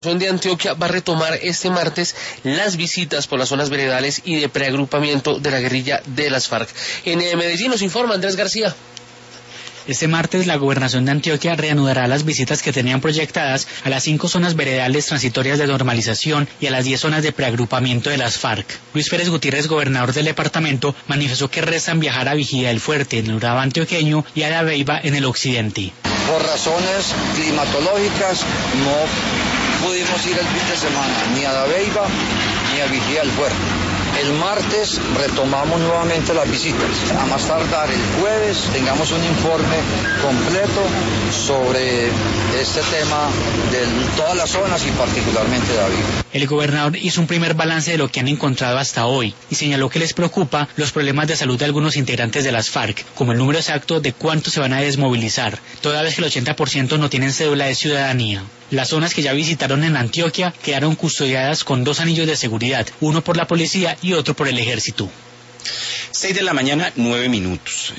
De Antioquia va a retomar este martes las visitas por las zonas veredales y de preagrupamiento de la guerrilla de las FARC. En Medellín nos informa Andrés García. Este martes la Gobernación de Antioquia reanudará las visitas que tenían proyectadas a las 5 zonas veredales transitorias de normalización y a las 10 zonas de preagrupamiento de las FARC. Luis Pérez Gutiérrez, gobernador del departamento, manifestó que restan viajar a Vigía del Fuerte, en el Urabá antioqueño, y a Dabeiba, en el occidente. Por razones climatológicas no pudimos ir el fin de semana ni a Dabeiba ni a Vigía del Fuerte. El martes retomamos nuevamente las visitas. A más tardar el jueves tengamos un informe completo sobre este tema de todas las zonas y particularmente Dabeiba. El gobernador hizo un primer balance de lo que han encontrado hasta hoy y señaló que les preocupa los problemas de salud de algunos integrantes de las FARC, como el número exacto de cuántos se van a desmovilizar, toda vez que el 80% no tienen cédula de ciudadanía. Las zonas que ya visitaron en Antioquia quedaron custodiadas con 2 anillos de seguridad, uno por la policía y otro por el ejército. 6 de la mañana, 9 minutos.